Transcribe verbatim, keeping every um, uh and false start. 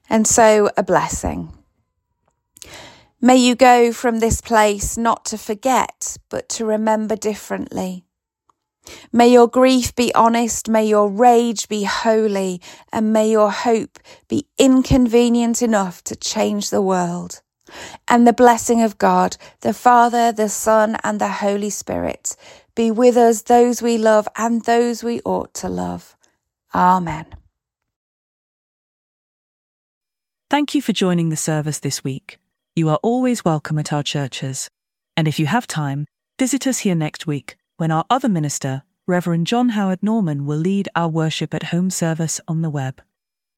and so a blessing. May you go from this place not to forget, but to remember differently. May your grief be honest, may your rage be holy, and may your hope be inconvenient enough to change the world. And the blessing of God, the Father, the Son, and the Holy Spirit, be with us, those we love and those we ought to love. Amen. Thank you for joining the service this week. You are always welcome at our churches. And if you have time, visit us here next week when our other minister, Reverend John Howard Norman, will lead our worship at home service on the web.